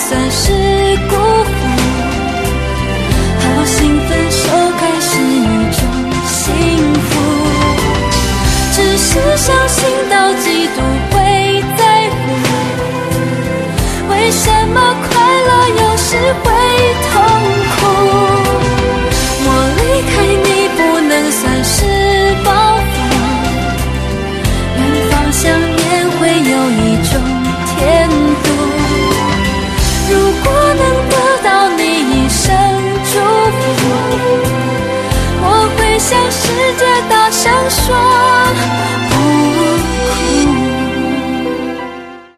算是辜负。好心分手该是一种幸福，只是相信到嫉妒会在乎。为什么快乐有时会痛苦？我离开你不能算是报复，远方想念会有一种甜度。如果能得到你一生祝福，我会向世界大声说